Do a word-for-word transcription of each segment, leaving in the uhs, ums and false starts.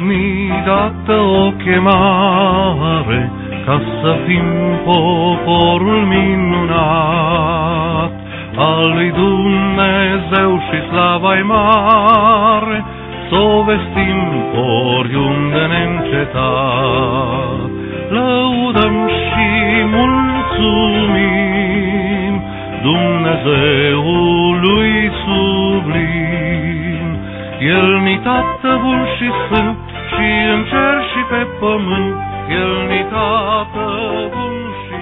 ni dată o chemare ca să fim poporul minunat al lui Dumnezeu și slava-i mare, s-o vestim oriunde neîncetat. Lăudăm și mulțumim Dumnezeului sublim. El-ni Tată bun și sfânt, și în cer și pe pământ, El-ni Tată bun și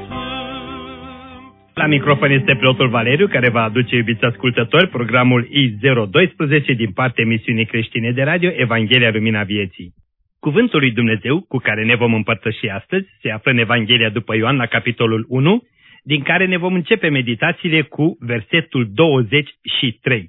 sfânt. La microfon este preotul Valeriu, care va aduce, iubiți ascultători, programul I zero doisprezece din partea emisiunii creștine de radio Evanghelia Lumina Vieții. Cuvântul lui Dumnezeu cu care ne vom împărtăși astăzi se află în Evanghelia după Ioan la capitolul unu, din care ne vom începe meditațiile cu versetul douăzeci și trei.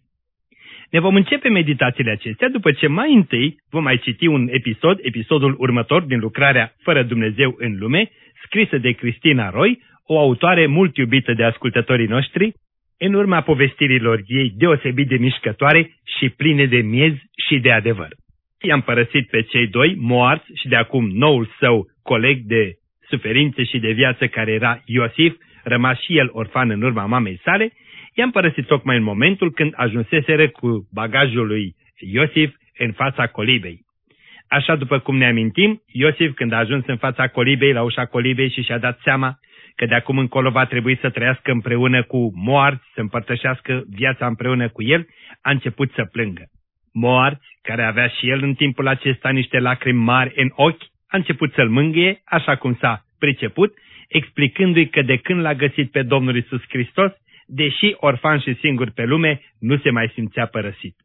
Ne vom începe meditațiile acestea după ce mai întâi vom mai citi un episod, episodul următor din lucrarea Fără Dumnezeu în lume, scrisă de Cristina Roy, o autoare mult iubită de ascultătorii noștri, în urma povestirilor ei deosebit de mișcătoare și pline de miez și de adevăr. I-am părăsit pe cei doi, moarți, și de acum noul său coleg de suferințe și de viață, care era Iosif, rămas și el orfan în urma mamei sale. I-am părăsit tocmai în momentul când ajunseseră cu bagajul lui Iosif în fața colibei. Așa, după cum ne amintim, Iosif, când a ajuns în fața colibei, la ușa colibei, și și-a dat seama că de acum încolo va trebui să trăiască împreună cu moarți, să împărtășească viața împreună cu el, a început să plângă. Moarți, care avea și el în timpul acesta niște lacrimi mari în ochi, a început să-l mângâie, așa cum s-a priceput, explicându-i că de când l-a găsit pe Domnul Iisus Hristos, deși orfan și singur pe lume, nu se mai simțea părăsit.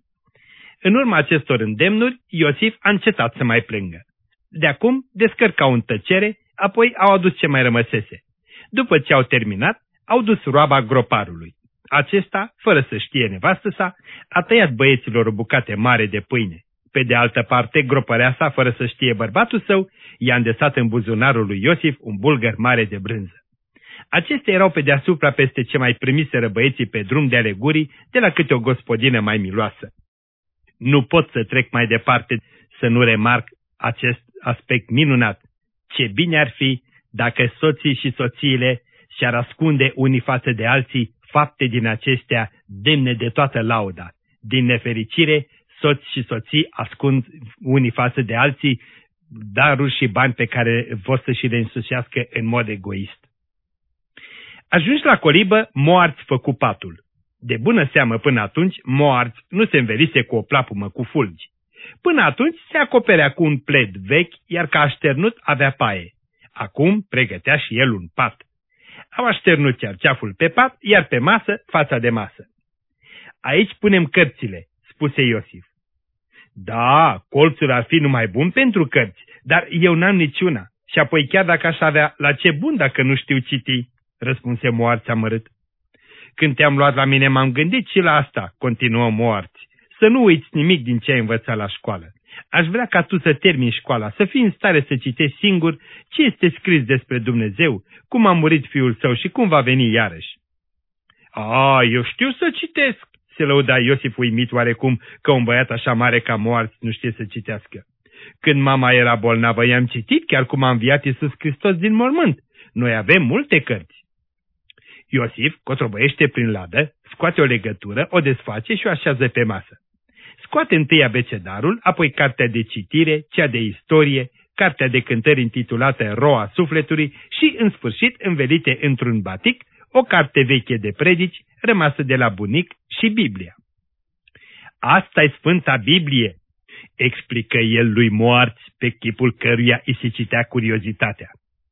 În urma acestor îndemnuri, Iosif a încetat să mai plângă. De acum descărcau în tăcere, apoi au adus ce mai rămăsese. După ce au terminat, au dus roaba groparului. Acesta, fără să știe nevastă sa, a tăiat băieților o bucată mare de pâine. Pe de altă parte, gropăreasa, fără să știe bărbatul său, i-a îndesat în buzunarul lui Iosif un bulgăr mare de brânză. Acestea erau pe deasupra peste ce mai primiseră băieții pe drum de ale gurii, de la câte o gospodină mai miloasă. Nu pot să trec mai departe să nu remarc acest aspect minunat. Ce bine ar fi dacă soții și soțiile și-ar ascunde unii față de alții fapte din acestea demne de toată lauda. Din nefericire, soți și soții ascund unii față de alții daruri și bani pe care vor să și le însușească în mod egoist. Ajunși la colibă, moarți făcu patul. De bună seamă până atunci, moarți nu se învelise cu o plapumă cu fulgi. Până atunci se acoperea cu un pled vechi, iar ca așternut avea paie. Acum pregătea și el un pat. Au așternut cerceaful pe pat, iar pe masă, fața de masă. Aici punem cărțile, spuse Iosif. Da, colțul ar fi numai bun pentru cărți, dar eu n-am niciuna. Și apoi chiar dacă aș avea, la ce bun dacă nu știu citi, răspunse moarți amărât. Când te-am luat la mine m-am gândit și la asta, continuă moarți, să nu uiți nimic din ce ai învățat la școală. Aș vrea ca tu să termini școala, să fii în stare să citești singur ce este scris despre Dumnezeu, cum a murit Fiul Său și cum va veni iarăși. A, eu știu să citesc, se lăuda Iosif uimit oarecum că un băiat așa mare ca moarți nu știe să citească. Când mama era bolnavă i-am citit chiar cum a înviat Iisus Hristos din mormânt. Noi avem multe cărți. Iosif cotrobăiește prin ladă, scoate o legătură, o desface și o așează pe masă. Scoate întâi abecedarul, apoi cartea de citire, cea de istorie, cartea de cântări intitulată Roa Sufletului și, în sfârșit, învelite într-un batic, o carte veche de predici, rămasă de la bunic, și Biblia. Asta-i Sfânta Biblie, explică el lui moarți, pe chipul căruia îi se citea curiozitatea.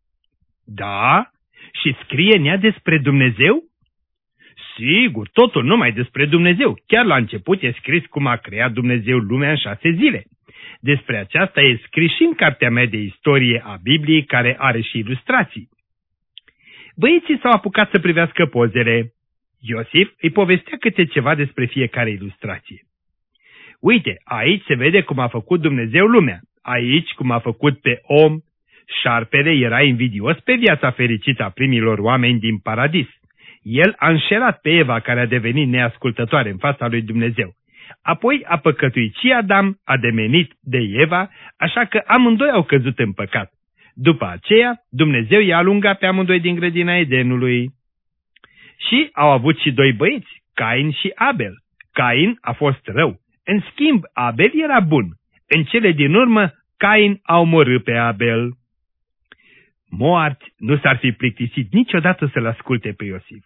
Da? Și scrie în ea despre Dumnezeu? Sigur, totul numai despre Dumnezeu. Chiar la început e scris cum a creat Dumnezeu lumea în șase zile. Despre aceasta e scris și în cartea mea de istorie a Bibliei, care are și ilustrații. Băieții s-au apucat să privească pozele. Iosif îi povestea câte ceva despre fiecare ilustrație. Uite, aici se vede cum a făcut Dumnezeu lumea, aici cum a făcut pe om. Șarpele era invidios pe viața fericită a primilor oameni din paradis. El a înșelat pe Eva, care a devenit neascultătoare în fața lui Dumnezeu. Apoi a păcătuit și Adam, a demenit de Eva, așa că amândoi au căzut în păcat. După aceea, Dumnezeu i-a alungat pe amândoi din grădina Edenului. Și au avut și doi băieți, Cain și Abel. Cain a fost rău, în schimb Abel era bun. În cele din urmă, Cain a omorât pe Abel. Moarți nu s-ar fi plictisit niciodată să-l asculte pe Iosif.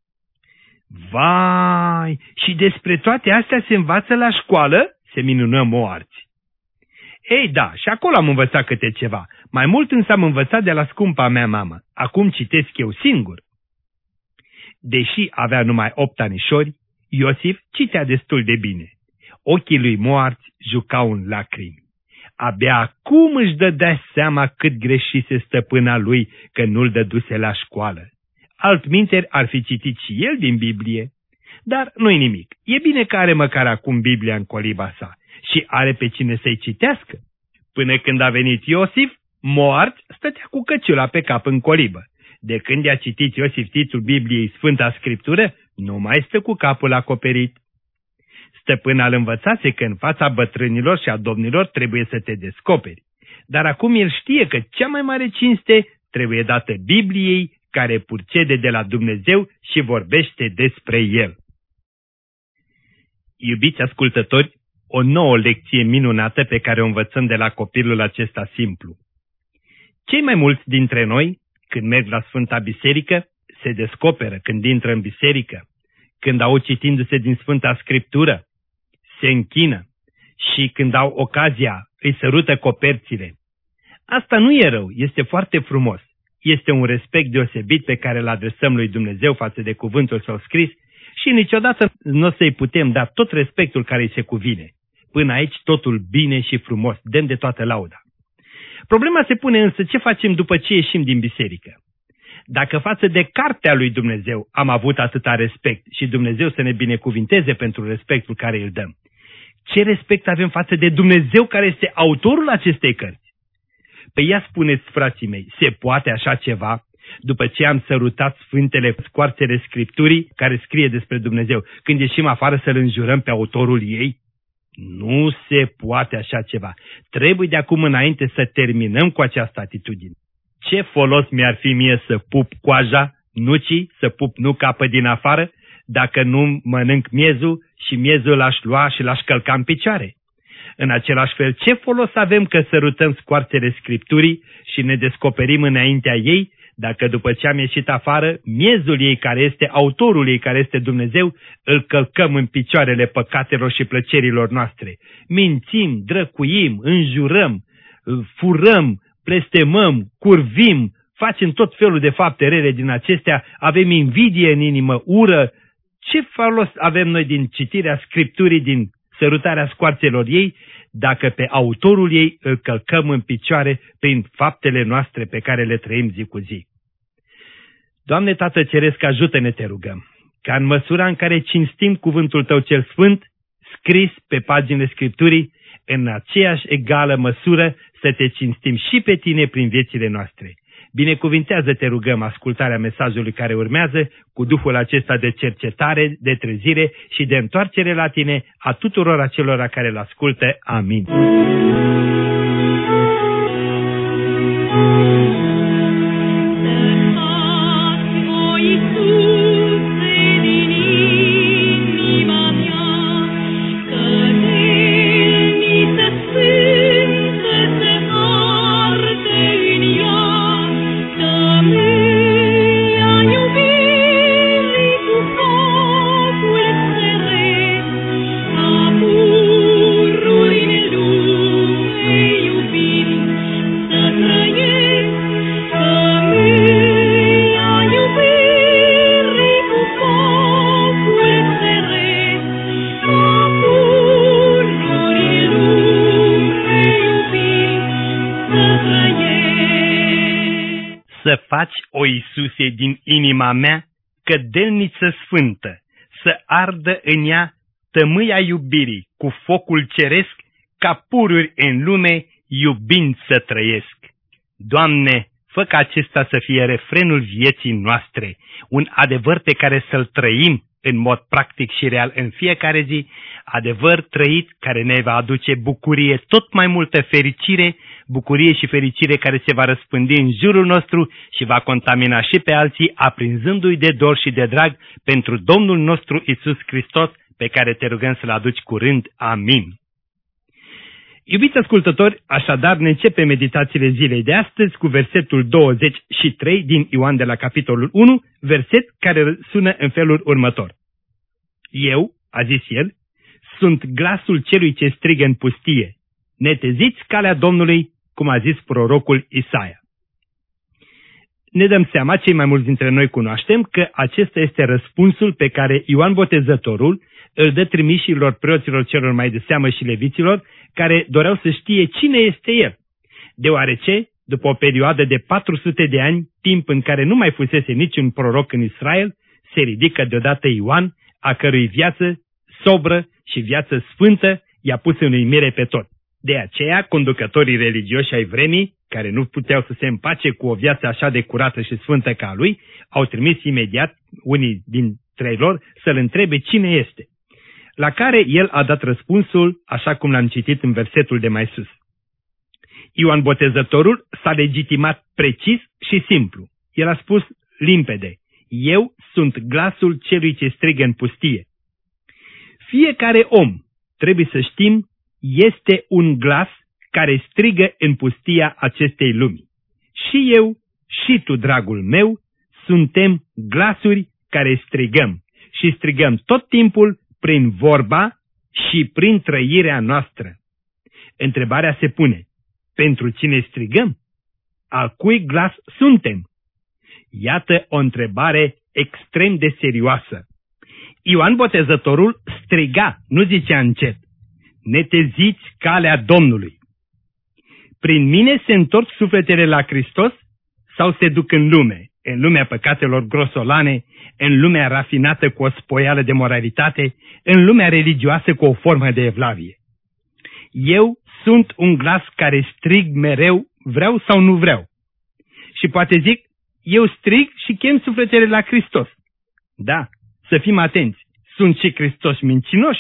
Vai, și despre toate astea se învață la școală? Se minună Moarți. Ei da, și acolo am învățat câte ceva. Mai mult însă am învățat de la scumpa mea mamă. Acum citesc eu singur. Deși avea numai opt anișori, Iosif citea destul de bine. Ochii lui Moarți jucau în lacrimi. Abia acum își dădea seama cât greșise stăpâna lui că nu-l dăduse la școală. Altminteri ar fi citit și el din Biblie. Dar nu-i nimic. E bine că are măcar acum Biblia în coliba sa și are pe cine să-i citească. Până când a venit Iosif, Moarți stătea cu căciula pe cap în colibă. De când i-a citit Iosif titlul Bibliei Sfânta Scriptură, nu mai stă cu capul acoperit. Stăpâna îl învățase că în fața bătrânilor și a domnilor trebuie să te descoperi. Dar acum el știe că cea mai mare cinste trebuie dată Bibliei, care purcede de la Dumnezeu și vorbește despre El. Iubiți ascultători, o nouă lecție minunată pe care o învățăm de la copilul acesta simplu. Cei mai mulți dintre noi, când merg la Sfânta Biserică, se descoperă când intră în biserică, când au citindu-se din Sfânta Scriptură, se închină și când au ocazia îi sărută coperțile. Asta nu e rău, este foarte frumos. Este un respect deosebit pe care îl adresăm lui Dumnezeu față de cuvântul său scris și niciodată nu o să-i putem da tot respectul care îi se cuvine. Până aici totul bine și frumos, demn de toată lauda. Problema se pune însă ce facem după ce ieșim din biserică. Dacă față de cartea lui Dumnezeu am avut atâta respect și Dumnezeu să ne binecuvinteze pentru respectul care îl dăm, ce respect avem față de Dumnezeu care este autorul acestei cărți? Păi ia spuneți, frații mei, se poate așa ceva după ce am sărutat sfântele scoarțele Scripturii care scrie despre Dumnezeu, când ieșim afară să-L înjurăm pe autorul ei? Nu se poate așa ceva. Trebuie de acum înainte să terminăm cu această atitudine. Ce folos mi-ar fi mie să pup coaja nucii, să pup nuca pe din afară, dacă nu mănânc miezul și miezul l-aș lua și l-aș călca în picioare? În același fel, ce folos avem că sărutăm scoarțele Scripturii și ne descoperim înaintea ei, dacă după ce am ieșit afară, miezul ei care este autorul ei, care este Dumnezeu, îl călcăm în picioarele păcatelor și plăcerilor noastre? Mințim, drăcuim, înjurăm, furăm, blestemăm, curvim, facem tot felul de fapte rele din acestea, avem invidie în inimă, ură. Ce folos avem noi din citirea Scripturii, din sărutarea scoarțelor ei, dacă pe autorul ei îl călcăm în picioare prin faptele noastre pe care le trăim zi cu zi? Doamne Tată Ceresc, ajută-ne, te rugăm, ca în măsura în care cinstim cuvântul Tău cel Sfânt, scris pe paginile Scripturii, în aceeași egală măsură să te cinstim și pe Tine prin viețile noastre. Binecuvintează, te rugăm, ascultarea mesajului care urmează cu Duhul acesta de cercetare, de trezire și de întoarcere la Tine a tuturor acelora care îl ascultă. Amin. Să faci, o Iisuse, din inima mea cădelniță sfântă, să ardă în ea tămâia iubirii cu focul ceresc, ca pururi în lume iubind să trăiesc. Doamne, fă ca acesta să fie refrenul vieții noastre, un adevăr pe care să-l trăim în mod practic și real în fiecare zi, adevăr trăit care ne va aduce bucurie, tot mai multă fericire, bucurie și fericire care se va răspândi în jurul nostru și va contamina și pe alții, aprinzându-i de dor și de drag pentru Domnul nostru Iisus Hristos, pe care te rugăm să-L aduci curând. Amin. Iubiți ascultători, așadar ne începe meditațiile zilei de astăzi cu versetul douăzeci și trei din Ioan de la capitolul unu, verset care sună în felul următor. Eu, a zis el, sunt glasul celui ce strigă în pustie, neteziți calea Domnului, cum a zis prorocul Isaia. Ne dăm seama, cei mai mulți dintre noi cunoaștem, că acesta este răspunsul pe care Ioan Botezătorul îl dă trimișilor preoților celor mai de seamă și leviților, care doreau să știe cine este el, deoarece, după o perioadă de patru sute de ani, timp în care nu mai fusese niciun proroc în Israel, se ridică deodată Ioan, a cărui viață sobră și viață sfântă i-a pus în uimire pe tot. De aceea, conducătorii religioși ai vremii, care nu puteau să se împace cu o viață așa de curată și sfântă ca a lui, au trimis imediat unii dintre lor să-l întrebe cine este. La care el a dat răspunsul, așa cum l-am citit în versetul de mai sus. Ioan Botezătorul s-a legitimat precis și simplu. El a spus limpede, eu sunt glasul celui ce strigă în pustie. Fiecare om, trebuie să știm, este un glas care strigă în pustia acestei lumi. Și eu, și tu, dragul meu, suntem glasuri care strigăm și strigăm tot timpul prin vorba și prin trăirea noastră. Întrebarea se pune, pentru cine strigăm? Al cui glas suntem? Iată o întrebare extrem de serioasă. Ioan Botezătorul striga, nu zicea încet, neteziți calea Domnului. Prin mine se întorc sufletele la Hristos sau se duc în lume, în lumea păcatelor grosolane, în lumea rafinată cu o spoială de moralitate, în lumea religioasă cu o formă de evlavie? Eu sunt un glas care strig mereu, vreau sau nu vreau. Și poate zic, eu strig și chem sufletele la Hristos. Da, să fim atenți, sunt și Hristoși mincinoși.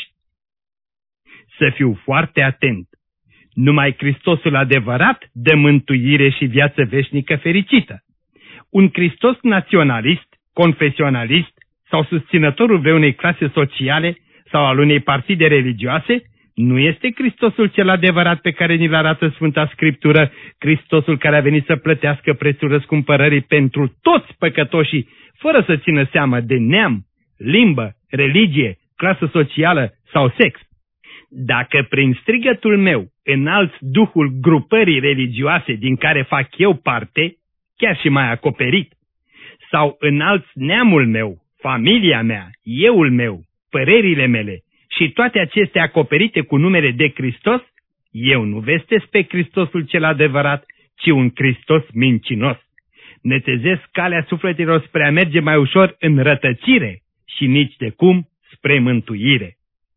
Să fiu foarte atent. Numai Hristosul adevărat dă mântuire și viață veșnică fericită. Un Hristos naționalist, confesionalist sau susținătorul vreunei clase sociale sau al unei partide religioase nu este Hristosul cel adevărat pe care ni-l arată Sfânta Scriptură, Hristosul care a venit să plătească prețul răscumpărării pentru toți păcătoșii, fără să țină seamă de neam, limbă, religie, clasă socială sau sex. Dacă prin strigătul meu înalți duhul grupării religioase din care fac eu parte, chiar și mai acoperit, sau înalți neamul meu, familia mea, euul meu, părerile mele și toate acestea acoperite cu numele de Hristos, eu nu vestesc pe Hristosul cel adevărat, ci un Hristos mincinos. Netezesc calea sufletelor spre a merge mai ușor în rătăcire și nici de cum spre mântuire.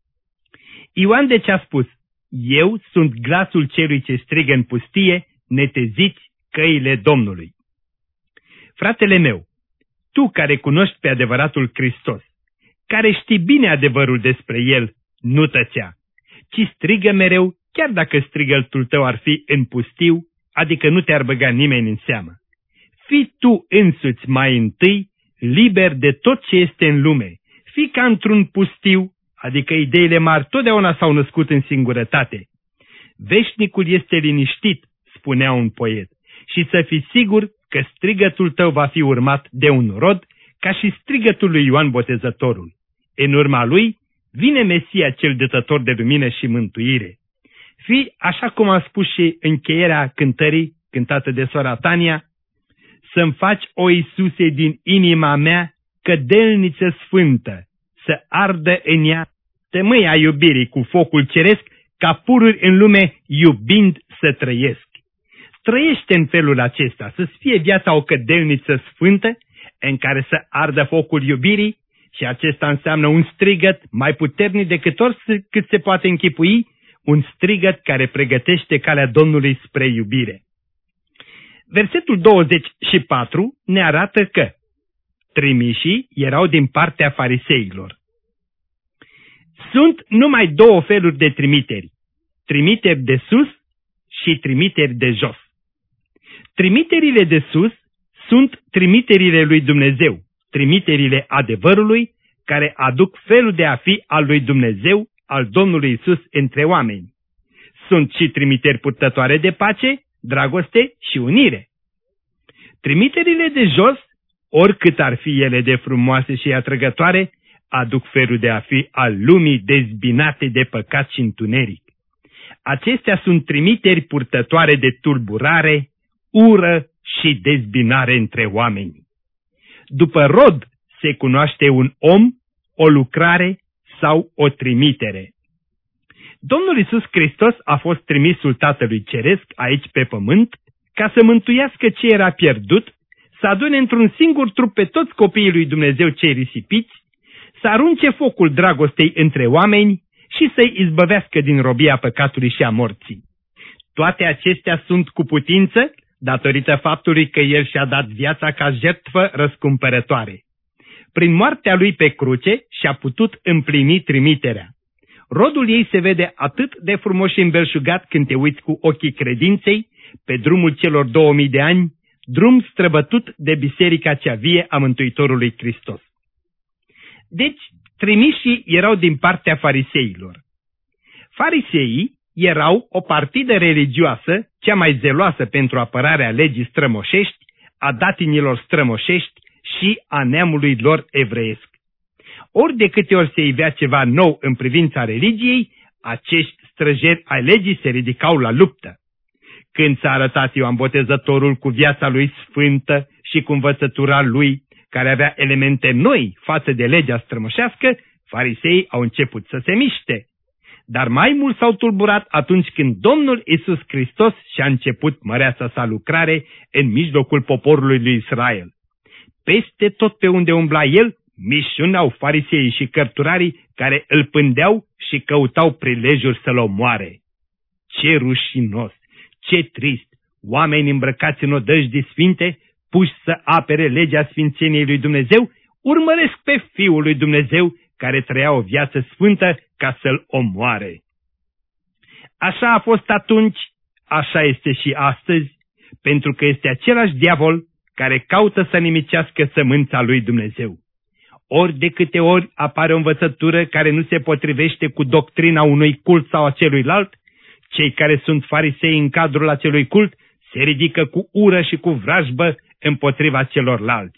Ioan deci a spus, eu sunt glasul celui ce strigă în pustie, neteziți căile Domnului. Fratele meu, tu care cunoști pe adevăratul Hristos, care știi bine adevărul despre El, nu tăcea, ci strigă mereu, chiar dacă strigătul tău ar fi în pustiu, adică nu te-ar băga nimeni în seamă. Fii tu însuți mai întâi liber de tot ce este în lume, fii ca într-un pustiu, adică ideile mari totdeauna s-au născut în singurătate. Veșnicul este liniștit, spunea un poet, și să fii sigur că strigătul tău va fi urmat de un rod, ca și strigătul lui Ioan Botezătorul. În urma lui vine Mesia cel dătător de lumină și mântuire. Fii, așa cum a spus și încheierea cântării, cântată de sora Tania, să-mi faci, o Iisuse, din inima mea, cădelniță sfântă, să ardă în ea tămâia iubirii cu focul ceresc, ca pururi în lume, iubind să trăiesc. Trăiește în felul acesta, să-ți fie viața o cădelniță sfântă, în care să ardă focul iubirii, și acesta înseamnă un strigăt mai puternic decât oricât se poate închipui, un strigăt care pregătește calea Domnului spre iubire. Versetul douăzeci și patru ne arată că trimișii erau din partea fariseilor. Sunt numai două feluri de trimiteri, trimiteri de sus și trimiteri de jos. Trimiterile de sus sunt trimiterile lui Dumnezeu, trimiterile adevărului, care aduc felul de a fi al lui Dumnezeu, al Domnului Iisus între oameni. Sunt și trimiteri purtătoare de pace, dragoste și unire. Trimiterile de jos, oricât ar fi ele de frumoase și atrăgătoare, aduc felul de a fi al lumii dezbinate de păcat și întuneric. Acestea sunt trimiteri purtătoare de tulburare, ură și dezbinare între oameni. După rod se cunoaște un om, o lucrare sau o trimitere. Domnul Iisus Hristos a fost trimisul Tatălui Ceresc aici pe pământ ca să mântuiască ce era pierdut, să adune într-un singur trup pe toți copiii lui Dumnezeu cei risipiți, să arunce focul dragostei între oameni și să-i izbăvească din robia păcatului și a morții. Toate acestea sunt cu putință datorită faptului că El și-a dat viața ca jertfă răscumpărătoare. Prin moartea Lui pe cruce și-a putut împlini trimiterea. Rodul ei se vede atât de frumos și îmbelșugat când te uiți cu ochii credinței pe drumul celor două mii de ani, drum străbătut de biserica cea vie a Mântuitorului Hristos. Deci, trimișii erau din partea fariseilor. Fariseii erau o partidă religioasă, cea mai zeloasă pentru apărarea legii strămoșești, a datinilor strămoșești și a neamului lor evreiesc. Ori de câte ori se ivea ceva nou în privința religiei, acești străjeri ai legii se ridicau la luptă. Când s-a arătat Ioan Botezătorul cu viața lui sfântă și cu învățătura lui, care avea elemente noi față de legea strămoșească, fariseii au început să se miște. Dar mai mult s-au tulburat atunci când Domnul Iisus Hristos și-a început măreața sa lucrare în mijlocul poporului lui Israel. Peste tot pe unde umbla el, mișunau fariseii și cărturarii care îl pândeau și căutau prilejuri să-l omoare. Ce rușinos, ce trist, oameni îmbrăcați în odăjdi sfinte, puși să apere legea sfințeniei lui Dumnezeu, urmăresc pe Fiul lui Dumnezeu care trăia o viață sfântă ca să-l omoare. Așa a fost atunci, așa este și astăzi, pentru că este același diavol care caută să nimicească sămânța lui Dumnezeu. Ori de câte ori apare o învățătură care nu se potrivește cu doctrina unui cult sau a celuilalt, cei care sunt farisei în cadrul acelui cult se ridică cu ură și cu vrajbă împotriva celorlalți.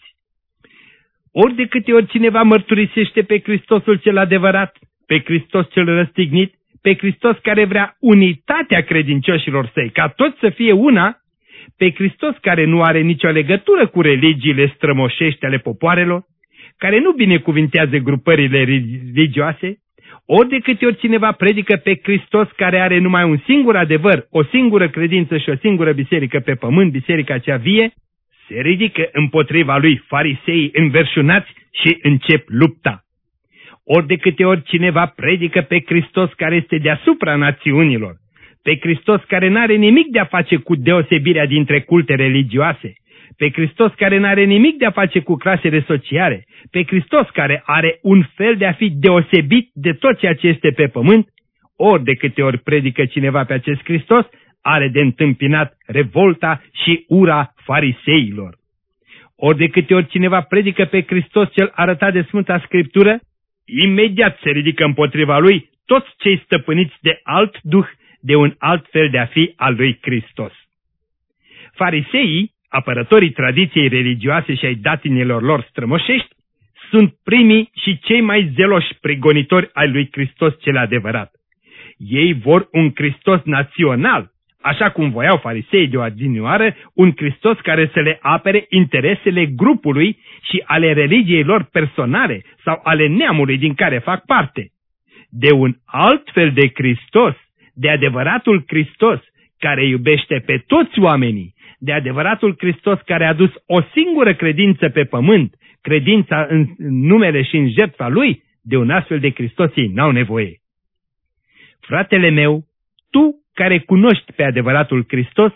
Ori de câte ori cineva mărturisește pe Hristosul cel adevărat, pe Hristos cel răstignit, pe Hristos care vrea unitatea credincioșilor săi, ca toți să fie una, pe Hristos care nu are nicio legătură cu religiile strămoșești ale popoarelor, care nu binecuvintează grupările religioase, ori de câte ori cineva predică pe Hristos care are numai un singur adevăr, o singură credință și o singură biserică pe pământ, biserica cea vie, se ridică împotriva lui fariseii înverșunați și încep lupta. Ori de câte ori cineva predică pe Hristos care este deasupra națiunilor, pe Hristos care n-are nimic de a face cu deosebirea dintre culte religioase, pe Hristos care n-are nimic de a face cu clasele sociale, pe Hristos care are un fel de a fi deosebit de tot ceea ce este pe pământ, ori de câte ori predică cineva pe acest Hristos, are de întâmpinat revolta și ura fariseilor. Ori de câte ori cineva predică pe Hristos cel arătat de Sfânta Scriptură, imediat se ridică împotriva lui toți cei stăpâniți de alt duh, de un alt fel de a fi al lui Hristos. Fariseii, apărătorii tradiției religioase și ai datinilor lor strămoșești, sunt primii și cei mai zeloși prigonitori ai lui Hristos cel adevărat. Ei vor un Hristos național, așa cum voiau fariseii de o adinioară, un Hristos care să le apere interesele grupului și ale religiei lor personale sau ale neamului din care fac parte. De un alt fel de Hristos, de adevăratul Hristos care iubește pe toți oamenii, de adevăratul Hristos care a adus o singură credință pe pământ, credința în numele și în jertfa Lui, de un astfel de Hristos ei n-au nevoie. Fratele meu, tu care cunoști pe adevăratul Hristos,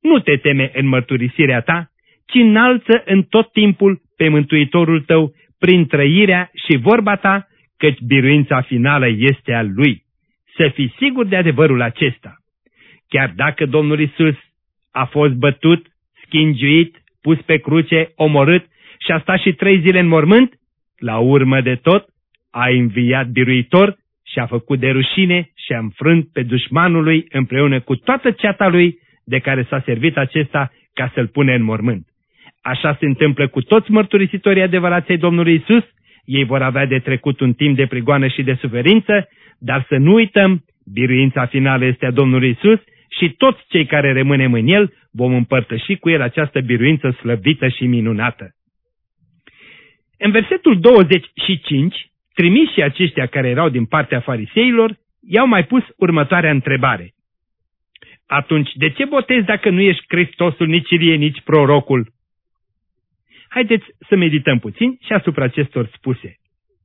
nu te teme în mărturisirea ta, ci înalță în tot timpul pe Mântuitorul tău prin trăirea și vorba ta, căci biruința finală este a Lui. Să fii sigur de adevărul acesta. Chiar dacă Domnul Iisus a fost bătut, schingiuit, pus pe cruce, omorât și a stat și trei zile în mormânt, la urmă de tot a înviat biruitor și a făcut de rușine și a înfrânt pe dușmanul lui împreună cu toată ceata lui de care s-a servit acesta ca să-l pune în mormânt. Așa se întâmplă cu toți mărturisitorii adevărați ai Domnului Iisus. Ei vor avea de trecut un timp de prigoană și de suferință, dar să nu uităm, biruința finală este a Domnului Iisus și toți cei care rămânem în El vom împărtăși cu El această biruință slăvită și minunată. În versetul douăzeci și cinci, trimișii aceștia care erau din partea fariseilor i-au mai pus următoarea întrebare. Atunci, de ce botezi dacă nu ești Hristosul, nici Ilie, nici prorocul? Haideți să medităm puțin și asupra acestor spuse.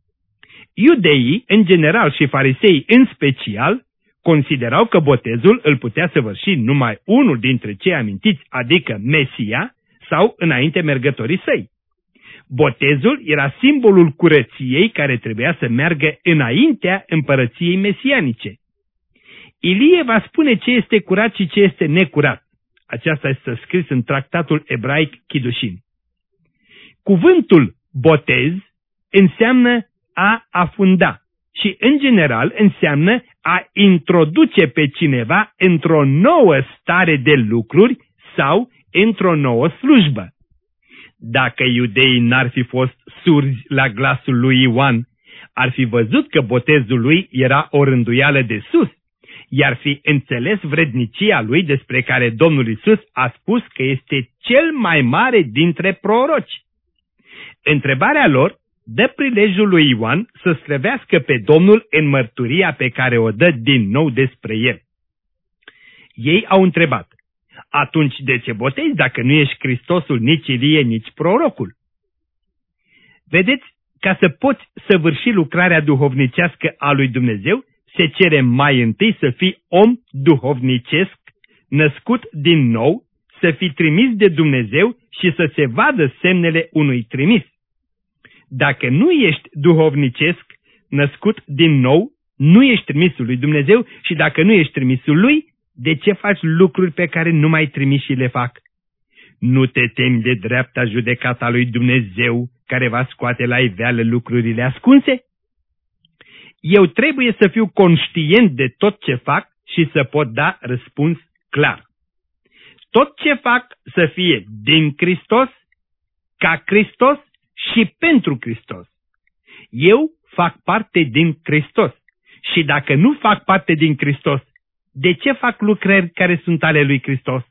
Iudeii, în general, și fariseii în special, considerau că botezul îl putea săvârși numai unul dintre cei amintiți, adică Mesia, sau înainte mergătorii săi. Botezul era simbolul curăției care trebuia să meargă înaintea împărăției mesianice. Ilie va spune ce este curat și ce este necurat. Aceasta este scris în tractatul ebraic Chidușin. Cuvântul botez înseamnă a afunda și, în general, înseamnă a introduce pe cineva într-o nouă stare de lucruri sau într-o nouă slujbă. Dacă iudeii n-ar fi fost surzi la glasul lui Ioan, ar fi văzut că botezul lui era o rânduială de sus, i-ar fi înțeles vrednicia lui despre care Domnul Iisus a spus că este cel mai mare dintre proroci. Întrebarea lor dă prilejul lui Ioan să slăvească pe Domnul în mărturia pe care o dă din nou despre el. Ei au întrebat, atunci de ce botezi dacă nu ești Hristosul, nici Ilie, nici prorocul? Vedeți, ca să poți săvârși lucrarea duhovnicească a lui Dumnezeu, se cere mai întâi să fii om duhovnicesc, născut din nou, să fii trimis de Dumnezeu și să se vadă semnele unui trimis. Dacă nu ești duhovnicesc, născut din nou, nu ești trimisul lui Dumnezeu și dacă nu ești trimisul lui, de ce faci lucruri pe care numai trimișii le fac? Nu te temi de dreapta judecata lui Dumnezeu care va scoate la iveală lucrurile ascunse? Eu trebuie să fiu conștient de tot ce fac și să pot da răspuns clar. Tot ce fac să fie din Hristos, ca Hristos și pentru Hristos. Eu fac parte din Hristos și dacă nu fac parte din Hristos, de ce fac lucrări care sunt ale lui Hristos?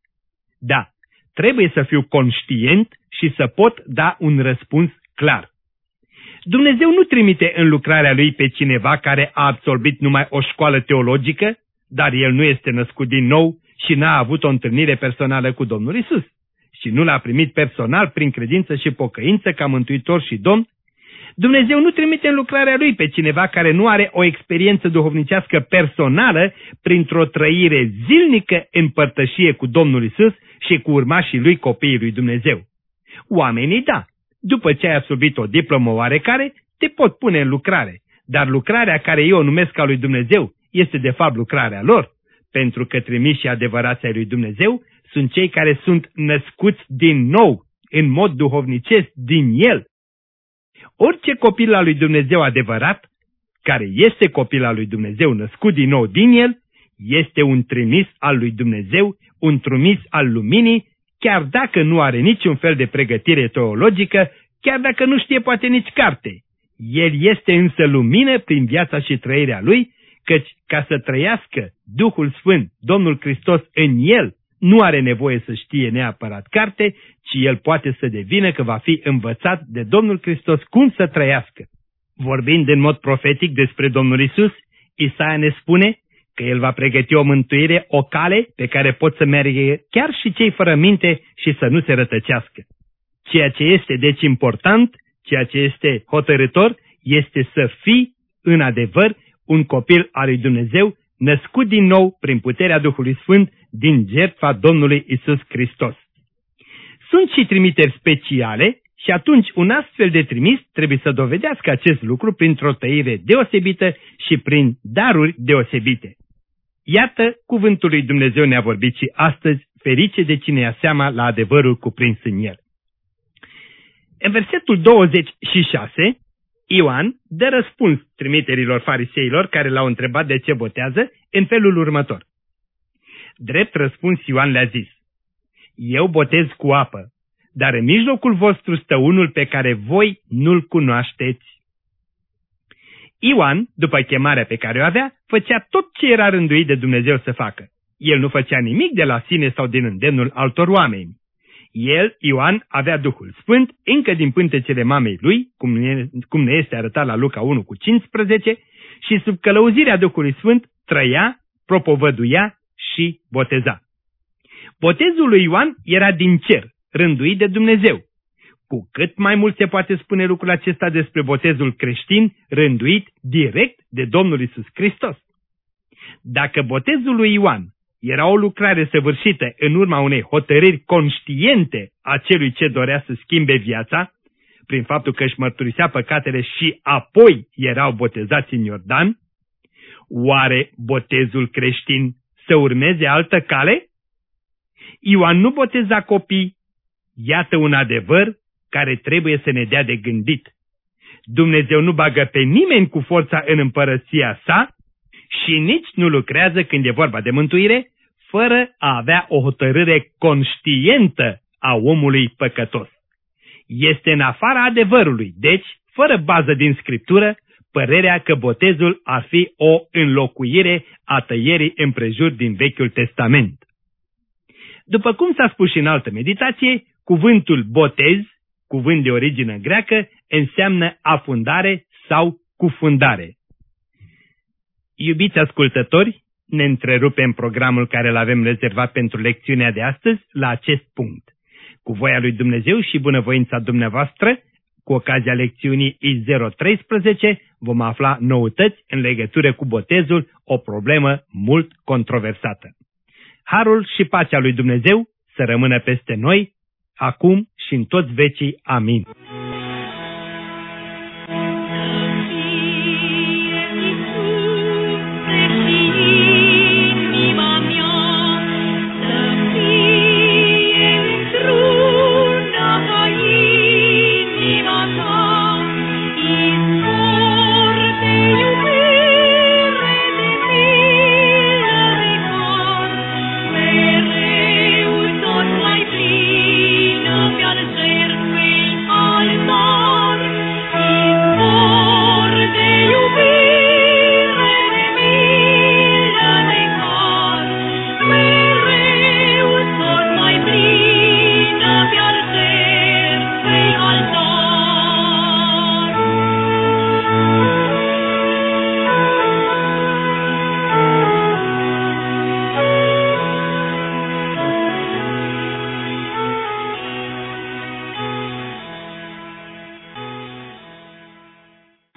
Da, trebuie să fiu conștient și să pot da un răspuns clar. Dumnezeu nu trimite în lucrarea lui pe cineva care a absolvit numai o școală teologică, dar el nu este născut din nou și n-a avut o întâlnire personală cu Domnul Iisus și nu l-a primit personal prin credință și pocăință ca mântuitor și domn. Dumnezeu nu trimite în lucrarea lui pe cineva care nu are o experiență duhovnicească personală printr-o trăire zilnică în părtășie cu Domnul Iisus și cu urmașii lui, copiii lui Dumnezeu. Oamenii, da, după ce ai absolvit o diplomă oarecare, te pot pune în lucrare, dar lucrarea care eu o numesc a lui Dumnezeu este de fapt lucrarea lor, pentru că trimișii adevărați ai lui Dumnezeu sunt cei care sunt născuți din nou, în mod duhovnicesc, din El. Orice copil al lui Dumnezeu adevărat, care este copil al lui Dumnezeu născut din nou din El, este un trimis al lui Dumnezeu, un trimis al luminii, chiar dacă nu are niciun fel de pregătire teologică, chiar dacă nu știe poate nici carte. El este însă lumină prin viața și trăirea lui, căci ca să trăiască Duhul Sfânt, Domnul Hristos în el, nu are nevoie să știe neapărat carte, ci el poate să devină că va fi învățat de Domnul Hristos cum să trăiască. Vorbind în mod profetic despre Domnul Iisus, Isaia ne spune că el va pregăti o mântuire, o cale pe care pot să meargă chiar și cei fără minte și să nu se rătăcească. Ceea ce este deci important, ceea ce este hotărâtor, este să fii în adevăr un copil al lui Dumnezeu, născut din nou prin puterea Duhului Sfânt, din jertfa Domnului Isus Hristos. Sunt și trimiteri speciale și atunci un astfel de trimis trebuie să dovedească acest lucru printr-o tăire deosebită și prin daruri deosebite. Iată, cuvântul lui Dumnezeu ne-a vorbit și astăzi, ferice de cine ia seama la adevărul cuprins în el. În versetul douăzeci și șase, Ioan dă răspuns trimiterilor fariseilor care l-au întrebat de ce botează în felul următor. Drept răspuns Ioan le-a zis: eu botez cu apă, dar în mijlocul vostru stă unul pe care voi nu-l cunoașteți. Ioan, după chemarea pe care o avea, făcea tot ce era rânduit de Dumnezeu să facă. El nu făcea nimic de la sine sau din îndemnul altor oameni. El, Ioan, avea Duhul Sfânt încă din pântecele mamei lui, cum ne, cum ne este arătat la Luca unu cu cincisprezece, și sub călăuzirea Duhului Sfânt trăia, propovăduia și boteza. Botezul lui Ioan era din cer, rânduit de Dumnezeu. Cu cât mai mult se poate spune lucrul acesta despre botezul creștin, rânduit direct de Domnul Isus Hristos. Dacă botezul lui Ioan era o lucrare săvârșită în urma unei hotărâri conștiente a celui ce dorea să schimbe viața, prin faptul că își mărturisea păcatele și apoi erau botezați în Iordan, oare botezul creștin să urmeze altă cale? Ioan nu boteza copii. Iată un adevăr care trebuie să ne dea de gândit. Dumnezeu nu bagă pe nimeni cu forța în împărăția sa și nici nu lucrează când e vorba de mântuire, fără a avea o hotărâre conștientă a omului păcătos. Este în afara adevărului, deci, fără bază din Scriptură, părerea că botezul ar fi o înlocuire a tăierii împrejur din Vechiul Testament. După cum s-a spus și în altă meditație, cuvântul botez, cuvânt de origine greacă, înseamnă afundare sau cufundare. Iubiți ascultători, ne întrerupem programul care îl avem rezervat pentru lecțiunea de astăzi la acest punct. Cu voia lui Dumnezeu și bunăvoința dumneavoastră, cu ocazia lecțiunii I zero treisprezece, vom afla noutăți în legătură cu botezul, o problemă mult controversată. Harul și pacea lui Dumnezeu să rămână peste noi, acum și în toți vecii. Amin.